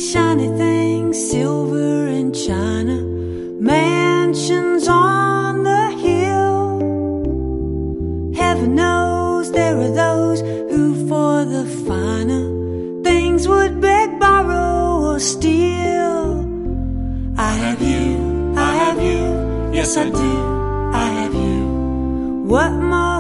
shiny things, silver and china, mansions on the hill. Heaven knows there are those who for the finer things would beg, borrow or steal. I have you, yes I do, I have you. What more